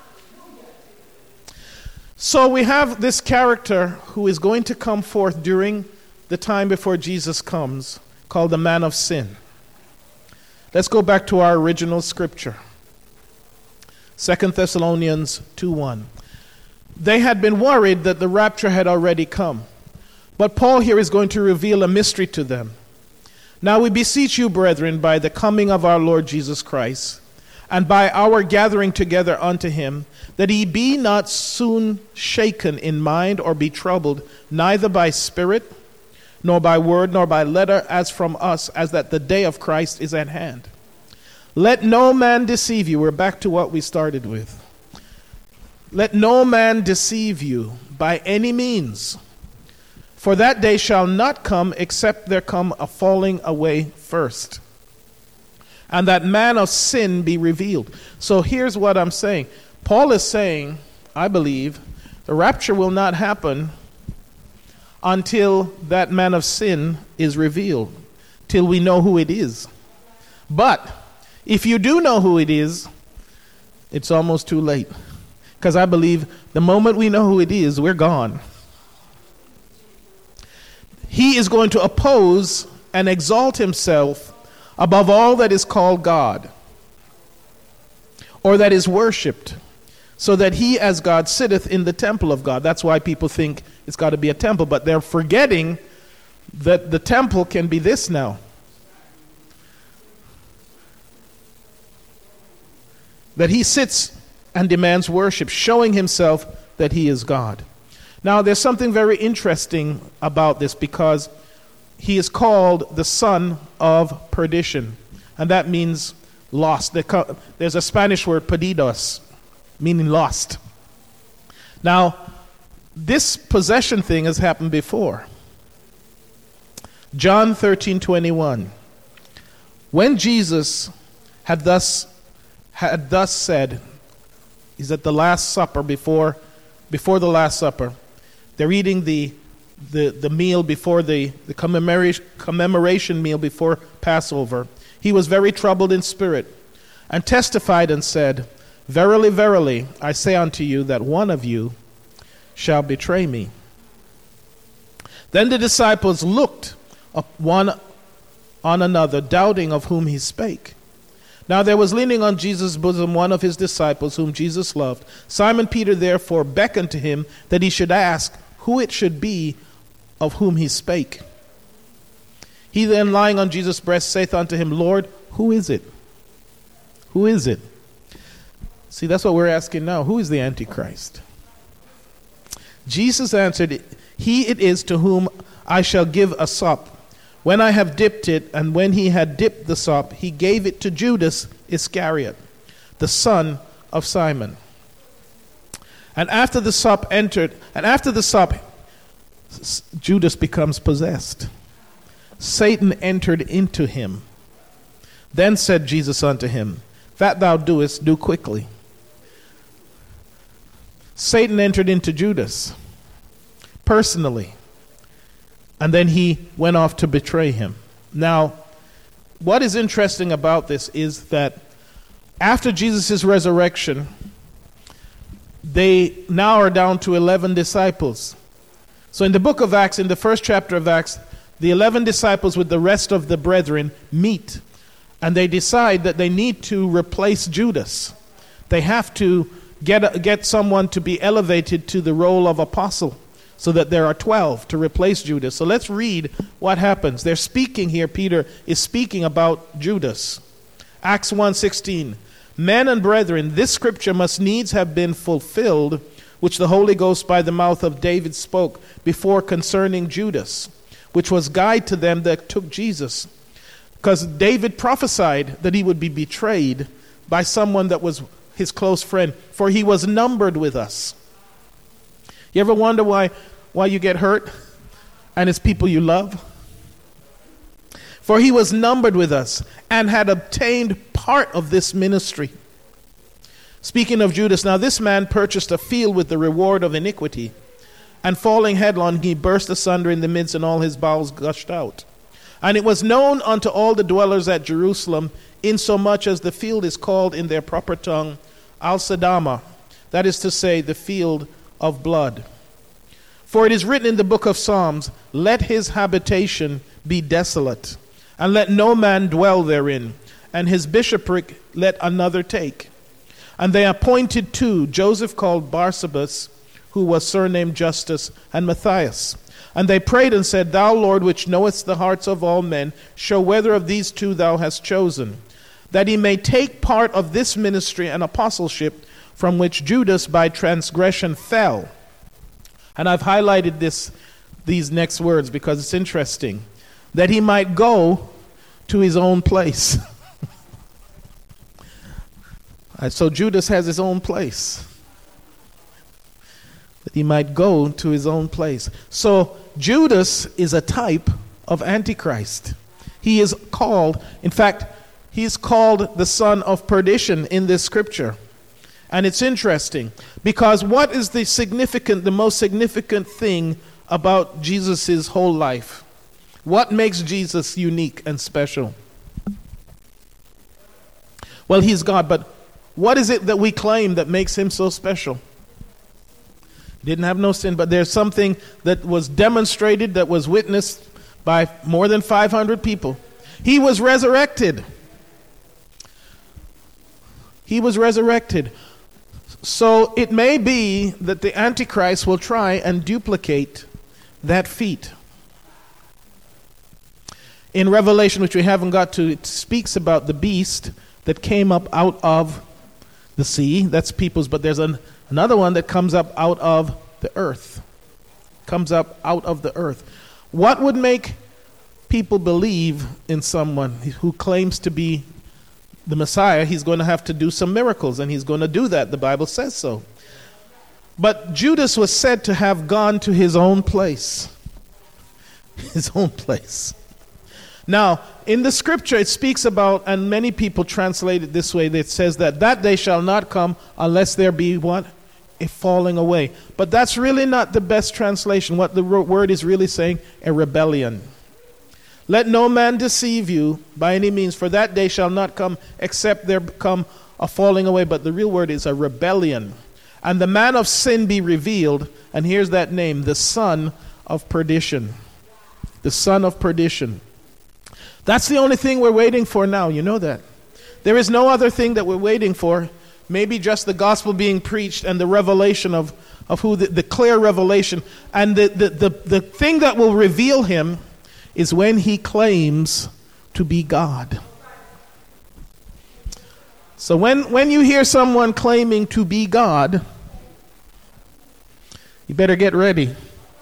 So we have this character who is going to come forth during the time before Jesus comes, called the man of sin. Let's go back to our original scripture. 2 Thessalonians 2:1. They had been worried that the rapture had already come. But Paul here is going to reveal a mystery to them. Now we beseech you, brethren, by the coming of our Lord Jesus Christ, and by our gathering together unto him, that ye be not soon shaken in mind or be troubled, neither by spirit, nor by word, nor by letter, as from us, as that the day of Christ is at hand. Let no man deceive you. We're back to what we started with. Let no man deceive you by any means, for that day shall not come except there come a falling away first, and that man of sin be revealed. So here's what I'm saying. Paul is saying, I believe, the rapture will not happen until that man of sin is revealed, till we know who it is. But if you do know who it is, it's almost too late. Because I believe the moment we know who it is, we're gone. He is going to oppose and exalt himself above all that is called God, or that is worshipped, so that he as God sitteth in the temple of God. That's why people think it's got to be a temple, but they're forgetting that the temple can be this now. That he sits and demands worship, showing himself that he is God. Now, there's something very interesting about this, because he is called the son of perdition, and that means lost. There's a Spanish word, perdidos, meaning lost. Now, this possession thing has happened before. John 13:21. When Jesus had thus said, he's at the Last Supper, before the Last Supper. They're eating the meal before the commemoration meal before Passover. He was very troubled in spirit, and testified and said, Verily, verily, I say unto you that one of you shall betray me. Then the disciples looked one on another, doubting of whom he spake. Now there was leaning on Jesus' bosom one of his disciples whom Jesus loved. Simon Peter therefore beckoned to him that he should ask who it should be of whom he spake. He then, lying on Jesus' breast, saith unto him, Lord, who is it? Who is it? See, that's what we're asking now. Who is the Antichrist? Jesus answered, He it is to whom I shall give a sop. When I have dipped it, and when he had dipped the sop, he gave it to Judas Iscariot, the son of Simon. And after the sop, Judas becomes possessed. Satan entered into him. Then said Jesus unto him, That thou doest, do quickly. Satan entered into Judas personally. And then he went off to betray him. Now, what is interesting about this is that after Jesus' resurrection, they now are down to 11 disciples. So in the book of Acts, in the first chapter of Acts, the 11 disciples with the rest of the brethren meet. And they decide that they need to replace Judas. They have to get someone to be elevated to the role of apostle, so that there are 12 to replace Judas. So let's read what happens. They're speaking here, Peter is speaking about Judas. Acts 1:16. Men and brethren, this scripture must needs have been fulfilled, which the Holy Ghost by the mouth of David spoke before concerning Judas, which was guide to them that took Jesus. Because David prophesied that he would be betrayed by someone that was his close friend, for he was numbered with us. You ever wonder why you get hurt and it's people you love? For he was numbered with us and had obtained part of this ministry. Speaking of Judas, now this man purchased a field with the reward of iniquity, and falling headlong he burst asunder in the midst, and all his bowels gushed out. And it was known unto all the dwellers at Jerusalem, insomuch as the field is called in their proper tongue Al-Sadama, that is to say, the field of blood. For it is written in the book of Psalms, Let his habitation be desolate, and let no man dwell therein, and his bishopric let another take. And they appointed two, Joseph called Barsabas, who was surnamed Justus, and Matthias. And they prayed and said, Thou, Lord, which knowest the hearts of all men, show whether of these two thou hast chosen, that he may take part of this ministry and apostleship, from which Judas by transgression fell. And I've highlighted these next words because it's interesting. That he might go to his own place. So Judas has his own place. That he might go to his own place. So Judas is a type of Antichrist. He is called, in fact, he's called the son of perdition in this scripture. And it's interesting because what is the most significant thing about Jesus' whole life? What makes Jesus unique and special? Well, he's God, but what is it that we claim that makes him so special? He didn't have no sin, but there's something that was demonstrated, that was witnessed by more than 500 people. He was resurrected. He was resurrected. So it may be that the Antichrist will try and duplicate that feat. In Revelation, which we haven't got to, it speaks about the beast that came up out of the sea. That's people's, but there's another one that comes up out of the earth. Comes up out of the earth. What would make people believe in someone who claims to be the Messiah? He's going to have to do some miracles, and he's going to do that. The Bible says so. But Judas was said to have gone to his own place. His own place. Now, in the scripture it speaks about, and many people translate it this way, it says that day shall not come unless there be what? A falling away. But that's really not the best translation. What the word is really saying, a rebellion. Let no man deceive you by any means, for that day shall not come except there come a falling away. But the real word is a rebellion. And the man of sin be revealed, and here's that name, the son of perdition. The son of perdition. That's the only thing we're waiting for now, you know that. There is no other thing that we're waiting for. Maybe just the gospel being preached and the revelation of who the clear revelation. And the thing that will reveal him is when he claims to be God. So when you hear someone claiming to be God, you better get ready.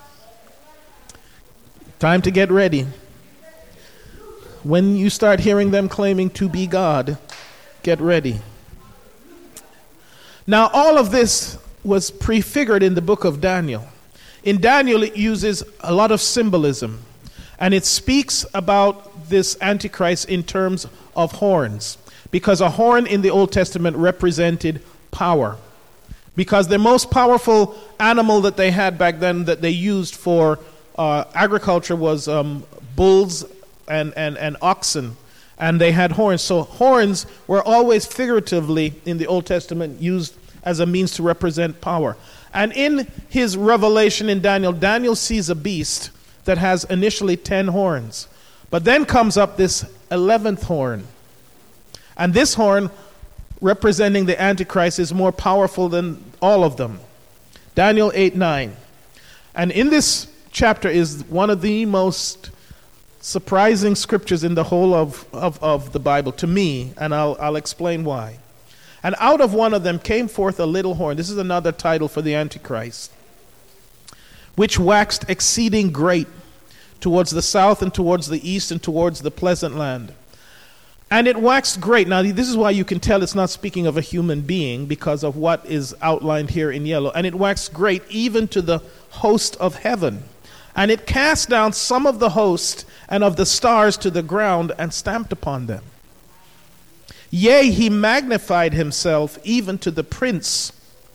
Time to get ready. When you start hearing them claiming to be God, get ready. Now, all of this was prefigured in the book of Daniel. In Daniel, it uses a lot of symbolism, and it speaks about this Antichrist in terms of horns, because a horn in the Old Testament represented power. Because the most powerful animal that they had back then that they used for agriculture was bulls and oxen, and they had horns. So horns were always figuratively in the Old Testament used as a means to represent power. And in his revelation in Daniel, Daniel sees a beast that has initially 10 horns. But then comes up this 11th horn. And this horn, representing the Antichrist, is more powerful than all of them. Daniel 8:9. And in this chapter is one of the most surprising scriptures in the whole of the Bible to me, and I'll explain why. And out of one of them came forth a little horn. This is another title for the Antichrist, which waxed exceeding great towards the south and towards the east and towards the pleasant land. And it waxed great. Now, this is why you can tell it's not speaking of a human being, because of what is outlined here in yellow. And it waxed great even to the host of heaven. And it cast down some of the host and of the stars to the ground and stamped upon them. Yea, he magnified himself even to the prince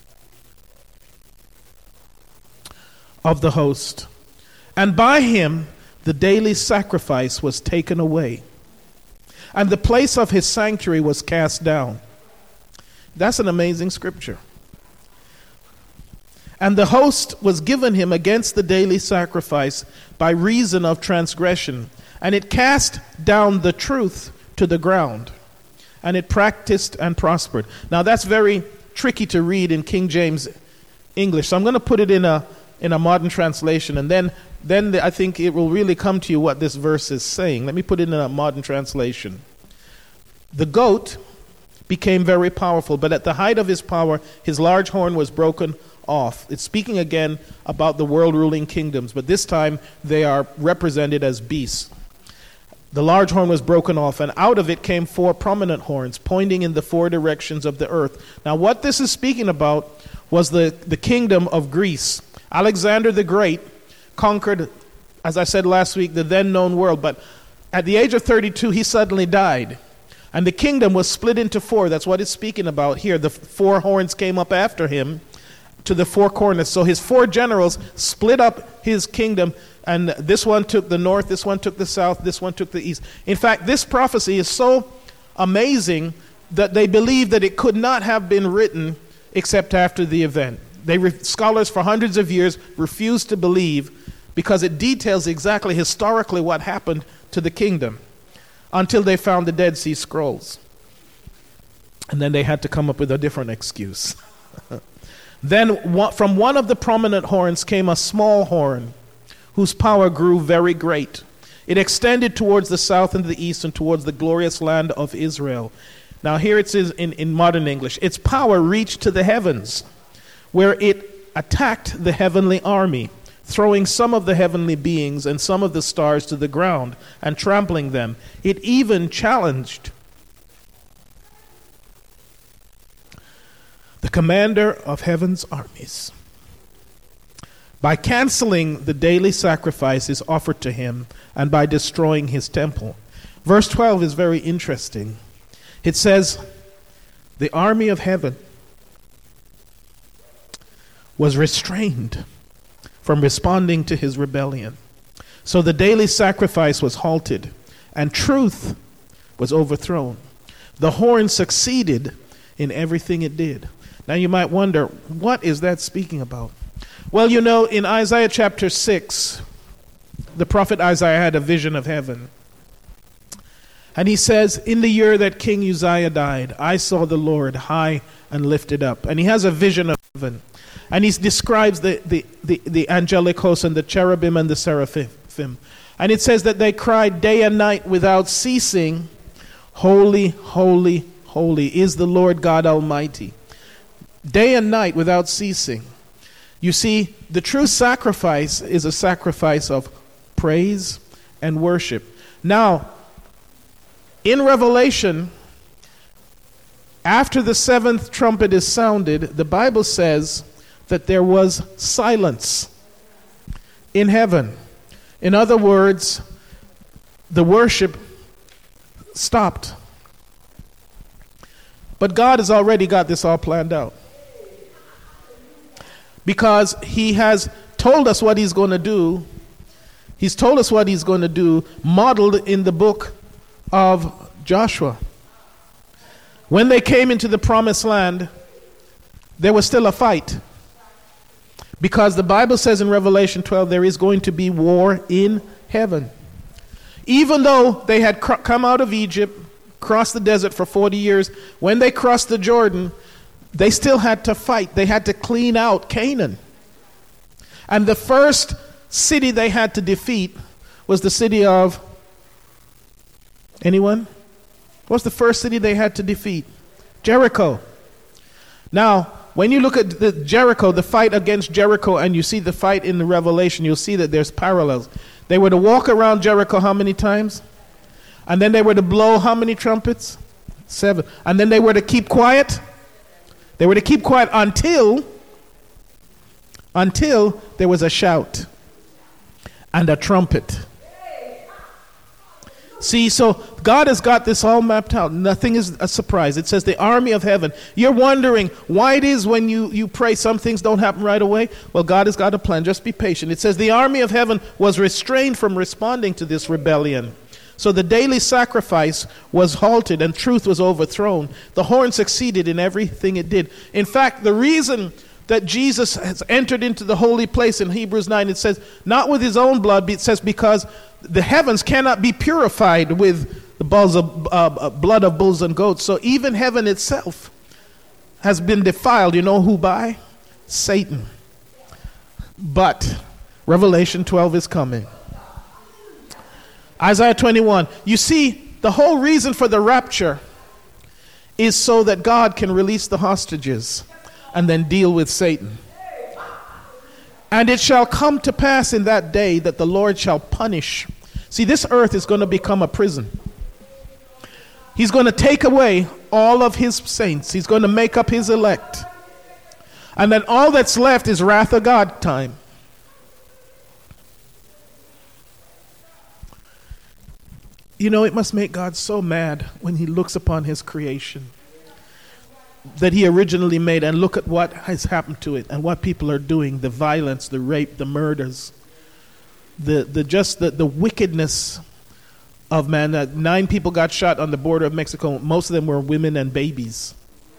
of the host. And by him the daily sacrifice was taken away, and the place of his sanctuary was cast down. That's an amazing scripture. And the host was given him against the daily sacrifice by reason of transgression, and it cast down the truth to the ground, and it practiced and prospered. Now that's very tricky to read in King James English, so I'm going to put it in a modern translation, and then I think it will really come to you what this verse is saying. Let me put it in a modern translation. The goat became very powerful, but at the height of his power, his large horn was broken off. It's speaking again about the world-ruling kingdoms, but this time they are represented as beasts. The large horn was broken off, and out of it came 4 prominent horns, pointing in the 4 directions of the earth. Now, what this is speaking about was the kingdom of Greece. Alexander the Great conquered, as I said last week, the then known world, but at the age of 32, he suddenly died. And the kingdom was split into 4. That's what it's speaking about here. The 4 horns came up after him to the 4 corners. So his 4 generals split up his kingdom, and this one took the north, this one took the south, this one took the east. In fact, this prophecy is so amazing that they believe that it could not have been written except after the event. Scholars for hundreds of years refuse to believe, because it details exactly historically what happened to the kingdom, until they found the Dead Sea Scrolls. And then they had to come up with a different excuse. Then from one of the prominent horns came a small horn, whose power grew very great. It extended towards the south and the east and towards the glorious land of Israel. Now here it says in modern English, its power reached to the heavens, where it attacked the heavenly army, throwing some of the heavenly beings and some of the stars to the ground and trampling them. It even challenged the commander of heaven's armies by canceling the daily sacrifices offered to him and by destroying his temple. Verse 12 is very interesting. It says, the army of heaven was restrained from responding to his rebellion. So the daily sacrifice was halted, and truth was overthrown. The horn succeeded in everything it did. Now you might wonder, what is that speaking about? Well, you know, in Isaiah chapter 6, the prophet Isaiah had a vision of heaven. And he says, in the year that King Uzziah died, I saw the Lord high and lifted up. And he has a vision of heaven. And he describes the angelic host and the cherubim and the seraphim. And it says that they cried day and night without ceasing, holy, holy, holy is the Lord God Almighty. Day and night without ceasing. You see, the true sacrifice is a sacrifice of praise and worship. Now, in Revelation, after the seventh trumpet is sounded, the Bible says that there was silence in heaven. In other words, the worship stopped. But God has already got this all planned out. Because he has told us what he's going to do. He's told us what he's going to do, modeled in the book of Joshua. When they came into the promised land, there was still a fight. Because the Bible says in Revelation 12, there is going to be war in heaven. Even though they had come out of Egypt, crossed the desert for 40 years, when they crossed the Jordan, they still had to fight. They had to clean out Canaan. And the first city they had to defeat was the city of... Anyone? What's the first city they had to defeat? Jericho. Now, when you look at the Jericho, the fight against Jericho, and you see the fight in the Revelation, you'll see that there's parallels. They were to walk around Jericho how many times? And then they were to blow how many trumpets? 7. And then they were to keep quiet. They were to keep quiet until there was a shout and a trumpet. See, so God has got this all mapped out. Nothing is a surprise. It says the army of heaven. You're wondering why it is when you pray some things don't happen right away. Well, God has got a plan. Just be patient. It says the army of heaven was restrained from responding to this rebellion. So the daily sacrifice was halted and truth was overthrown. The horn succeeded in everything it did. In fact, the reason that Jesus has entered into the holy place in Hebrews 9, it says, not with his own blood, it says because the heavens cannot be purified with the blood of bulls and goats. So even heaven itself has been defiled. You know who by? Satan. But Revelation 12 is coming. Isaiah 21. You see, the whole reason for the rapture is so that God can release the hostages and then deal with Satan. And it shall come to pass in that day that the Lord shall punish. See, this earth is going to become a prison. He's going to take away all of his saints. He's going to make up his elect. And then all that's left is wrath of God time. You know, it must make God so mad when he looks upon his creation that he originally made and look at what has happened to it and what people are doing, the violence, the rape, the murders, the wickedness of man. 9 people got shot on the border of Mexico. Most of them were women and babies.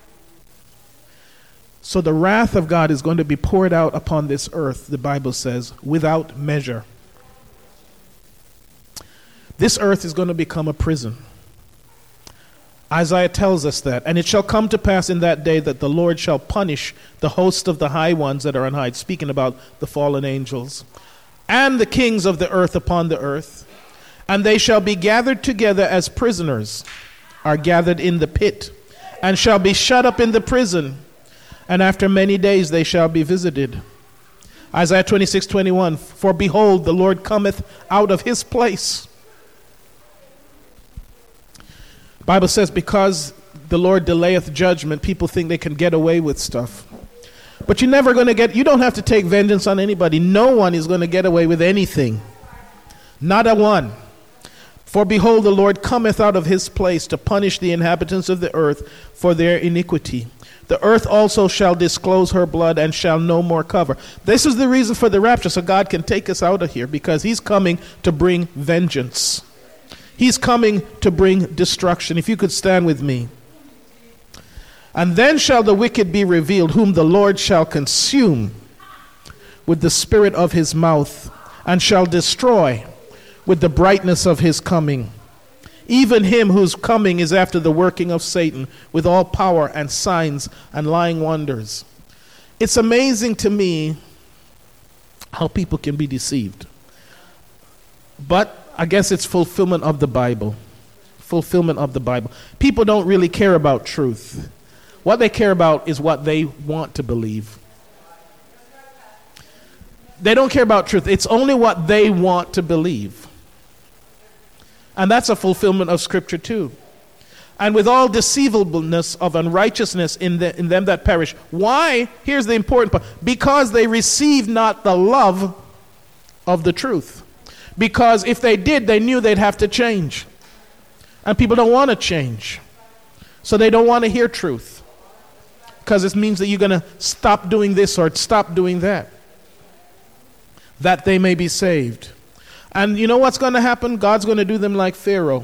So the wrath of God is going to be poured out upon this earth, the Bible says, without measure. This earth is going to become a prison. Isaiah tells us that. And it shall come to pass in that day that the Lord shall punish the host of the high ones that are on high, speaking about the fallen angels, and the kings of the earth upon the earth. And they shall be gathered together as prisoners are gathered in the pit, and shall be shut up in the prison. And after many days they shall be visited. Isaiah 26:21. For behold, the Lord cometh out of his place. Bible says because the Lord delayeth judgment, people think they can get away with stuff. But you're never going to you don't have to take vengeance on anybody. No one is going to get away with anything. Not a one. For behold, the Lord cometh out of his place to punish the inhabitants of the earth for their iniquity. The earth also shall disclose her blood and shall no more cover. This is the reason for the rapture, so God can take us out of here, because he's coming to bring vengeance. He's coming to bring destruction. If you could stand with me. And then shall the wicked be revealed, whom the Lord shall consume with the spirit of his mouth, and shall destroy with the brightness of his coming. Even him whose coming is after the working of Satan, with all power and signs and lying wonders. It's amazing to me how people can be deceived. But I guess it's fulfillment of the Bible. Fulfillment of the Bible. People don't really care about truth. What they care about is what they want to believe. They don't care about truth. It's only what they want to believe. And that's a fulfillment of Scripture too. And with all deceivableness of unrighteousness in them that perish. Why? Here's the important part. Because they receive not the love of the truth. Because if they did, they knew they'd have to change. And people don't want to change. So they don't want to hear truth. Because it means that you're going to stop doing this or stop doing that. That they may be saved. And you know what's going to happen? God's going to do them like Pharaoh.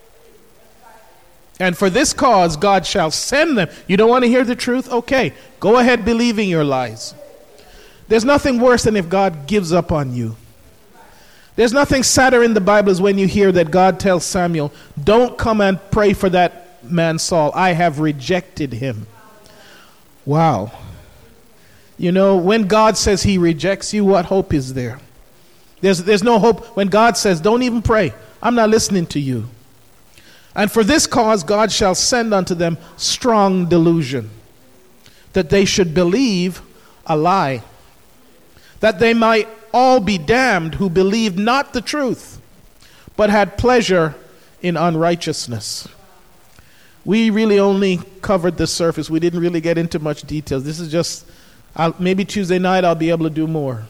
And for this cause, God shall send them. You don't want to hear the truth? Okay, go ahead believing your lies. There's nothing worse than if God gives up on you. There's nothing sadder in the Bible as when you hear that God tells Samuel, don't come and pray for that man Saul. I have rejected him. Wow. You know, when God says he rejects you, what hope is there? There's no hope when God says, don't even pray. I'm not listening to you. And for this cause, God shall send unto them strong delusion, that they should believe a lie, that they might all be damned who believed not the truth, but had pleasure in unrighteousness. We really only covered the surface. We didn't really get into much details. This is just, maybe Tuesday night I'll be able to do more.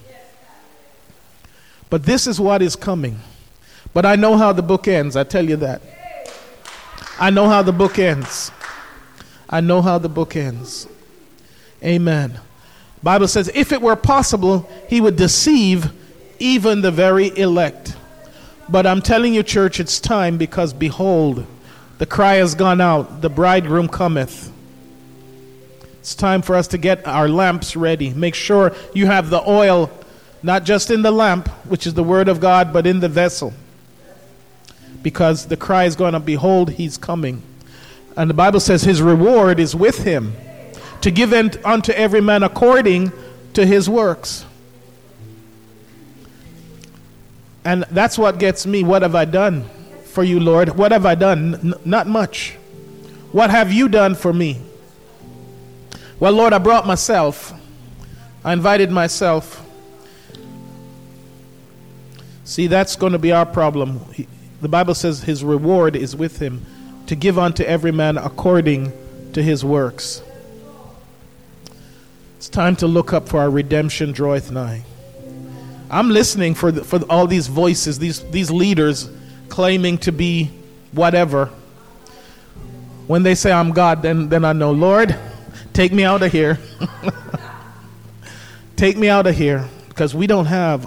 But this is what is coming. But I know how the book ends, I tell you that. I know how the book ends. I know how the book ends. Amen. Bible says, if it were possible, he would deceive even the very elect. But I'm telling you, church, it's time, because behold, the cry has gone out, the bridegroom cometh. It's time for us to get our lamps ready. Make sure you have the oil, not just in the lamp, which is the word of God, but in the vessel. Because the cry is going to, behold, he's coming. And the Bible says his reward is with him, to give unto every man according to his works. And that's what gets me. What have I done for you, Lord? What have I done? Not much. What have you done for me? Well, Lord, I brought myself. I invited myself. See, that's going to be our problem. The Bible says his reward is with him, to give unto every man according to his works. It's time to look up, for our redemption draweth nigh. I'm listening for all these voices, these leaders claiming to be whatever. When they say I'm God, then I know, Lord, take me out of here. Take me out of here, because we don't have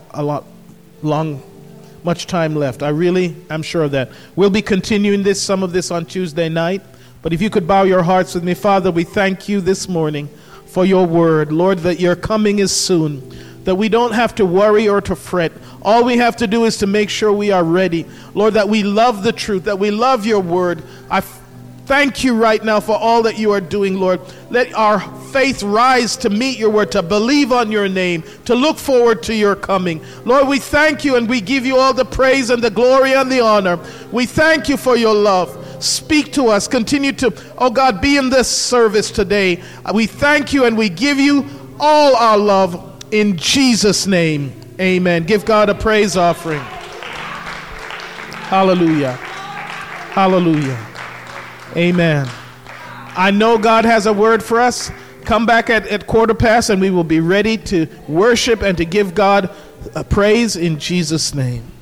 much time left. I really am sure of that. We'll be continuing some of this on Tuesday night. But if you could bow your hearts with me. Father, we thank you this morning for your word. Lord, that your coming is soon, that we don't have to worry or to fret. All we have to do is to make sure we are ready. Lord, that we love the truth, that we love your word. I thank you right now for all that you are doing, Lord. Let our faith rise to meet your word, to believe on your name, to look forward to your coming. Lord, we thank you and we give you all the praise and the glory and the honor. We thank you for your love. Speak to us. Continue to, oh God, be in this service today. We thank you and we give you all our love in Jesus' name. Amen. Give God a praise offering. Hallelujah. Hallelujah. Amen. I know God has a word for us. Come back at 1:15 and we will be ready to worship and to give God a praise in Jesus' name.